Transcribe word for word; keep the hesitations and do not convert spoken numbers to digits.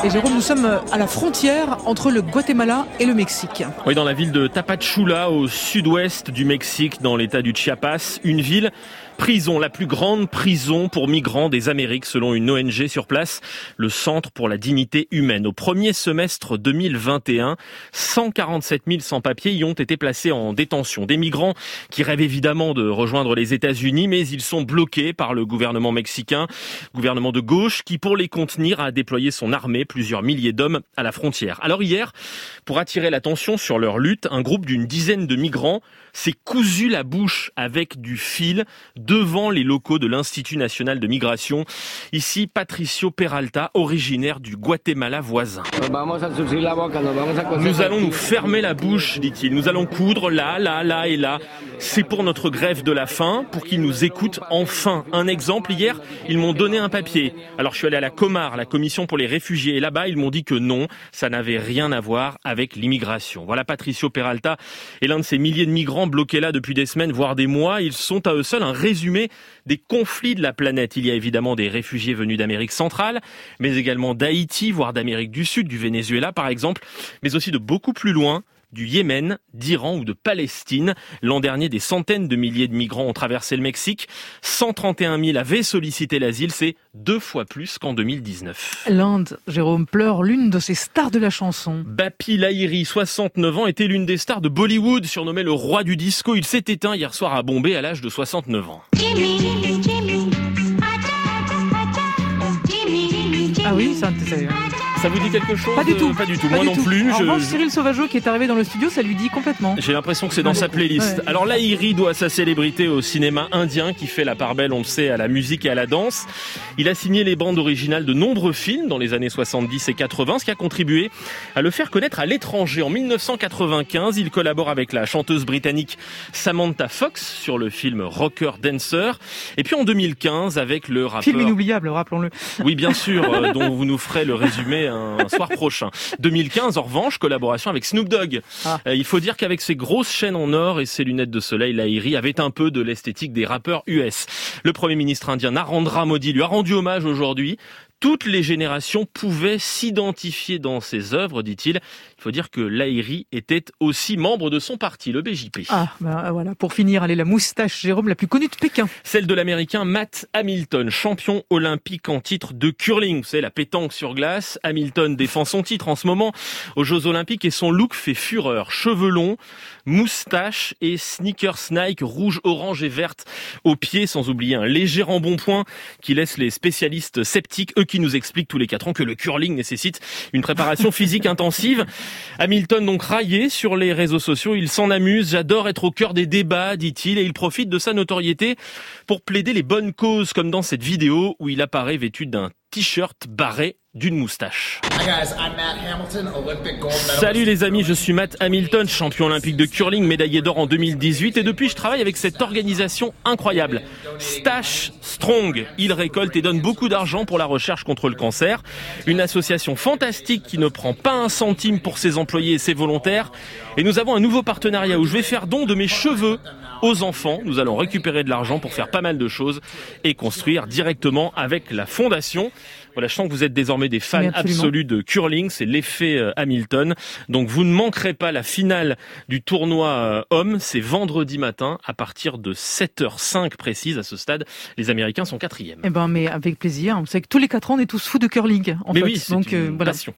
Et Jérôme, nous sommes à la frontière entre le Guatemala et le Mexique. Oui, dans la ville de Tapachula, au sud-ouest du Mexique, dans l'état du Chiapas, une ville prison, la plus grande prison pour migrants des Amériques, selon une O N G sur place, le Centre pour la dignité humaine. Au premier semestre deux mille vingt et un, cent quarante-sept mille sans-papiers y ont été placés en détention. Des migrants qui rêvent évidemment de rejoindre les États-Unis, mais ils sont bloqués par le gouvernement mexicain, gouvernement de gauche, qui pour les contenir a déployé son armée, plusieurs milliers d'hommes à la frontière. Alors hier, pour attirer l'attention sur leur lutte, un groupe d'une dizaine de migrants s'est cousu la bouche avec du fil devant les locaux de l'Institut national de migration. Ici, Patricio Peralta, originaire du Guatemala voisin. Nous allons nous fermer la bouche, dit-il. Nous allons coudre là, là, là et là. C'est pour notre grève de la faim, pour qu'ils nous écoutent enfin. Un exemple, hier, ils m'ont donné un papier. Alors je suis allé à la Comar, la commission pour les réfugiés, et là-bas, ils m'ont dit que non, ça n'avait rien à voir avec l'immigration. Voilà, Patricio Peralta est l'un de ces milliers de migrants bloqués là depuis des semaines, voire des mois. Ils sont à eux seuls un résumé des conflits de la planète. Il y a évidemment des réfugiés venus d'Amérique centrale, mais également d'Haïti, voire d'Amérique du Sud, du Venezuela par exemple, mais aussi de beaucoup plus loin, du Yémen, d'Iran ou de Palestine. L'an dernier, des centaines de milliers de migrants ont traversé le Mexique. cent trente et un mille avaient sollicité l'asile, c'est deux fois plus qu'en deux mille dix-neuf. L'Inde, Jérôme, pleure l'une de ses stars de la chanson. Bappi Lahiri, soixante-neuf ans, était l'une des stars de Bollywood, surnommé le roi du disco. Il s'est éteint hier soir à Bombay à l'âge de soixante-neuf ans. Ah oui, ça, c'est... Ça vous dit quelque chose? Pas du tout. Pas du tout. Pas Moi du non tout. plus. En je... revanche, Cyril Sauvageau qui est arrivé dans le studio, ça lui dit complètement. J'ai l'impression que c'est dans sa playlist. Ouais. Alors Lahiri doit sa célébrité au cinéma indien qui fait la part belle, on le sait, à la musique et à la danse. Il a signé les bandes originales de nombreux films dans les années soixante-dix et quatre-vingts, ce qui a contribué à le faire connaître à l'étranger. En mille neuf cent quatre-vingt-quinze, il collabore avec la chanteuse britannique Samantha Fox sur le film Rocker Dancer. Et puis en deux mille quinze, avec le rappeur... Film inoubliable, rappelons-le. Oui, bien sûr, euh, dont vous nous ferez le résumé un soir prochain. deux mille quinze, en revanche, collaboration avec Snoop Dogg. Ah. Euh, il faut dire qu'avec ses grosses chaînes en or et ses lunettes de soleil, Lahiri avait un peu de l'esthétique des rappeurs U S. Le Premier ministre indien Narendra Modi lui a rendu hommage aujourd'hui. Toutes les générations pouvaient s'identifier dans ses œuvres, dit-il. Il faut dire que Lahiri était aussi membre de son parti, le B J P. Ah, ben voilà. Pour finir, allez, la moustache, Jérôme, la plus connue de Pékin. Celle de l'Américain Matt Hamilton, champion olympique en titre de curling. Vous savez, la pétanque sur glace. Hamilton défend son titre en ce moment aux Jeux Olympiques et son look fait fureur. Cheveux longs, moustache et sneakers Nike rouge, orange et verte aux pieds, sans oublier un léger embonpoint qui laisse les spécialistes sceptiques, eux qui nous expliquent tous les quatre ans que le curling nécessite une préparation physique intensive. Hamilton donc raillé sur les réseaux sociaux, il s'en amuse, j'adore être au cœur des débats, dit-il, et il profite de sa notoriété pour plaider les bonnes causes, comme dans cette vidéo où il apparaît vêtu d'un t-shirt barré d'une moustache. Hi guys, I'm Matt Hamilton, Olympic gold medalist. Salut les amis, je suis Matt Hamilton, champion olympique de curling, médaillé d'or en deux mille dix-huit et depuis je travaille avec cette organisation incroyable, Stash Strong. Il récolte et donne beaucoup d'argent pour la recherche contre le cancer. Une association fantastique qui ne prend pas un centime pour ses employés et ses volontaires. Et nous avons un nouveau partenariat où je vais faire don de mes cheveux aux enfants. Nous allons récupérer de l'argent pour faire pas mal de choses et construire directement avec la fondation. Voilà, je sens que vous êtes désormais des fans absolus de curling, c'est l'effet euh, Hamilton. Donc vous ne manquerez pas la finale du tournoi euh, homme, c'est vendredi matin à partir de sept heures cinq précise à ce stade. Les Américains sont quatrièmes. Eh ben, mais avec plaisir. Vous savez que tous les quatre ans, on est tous fous de curling. En mais fait. oui, c'est Donc, une euh, voilà. passion.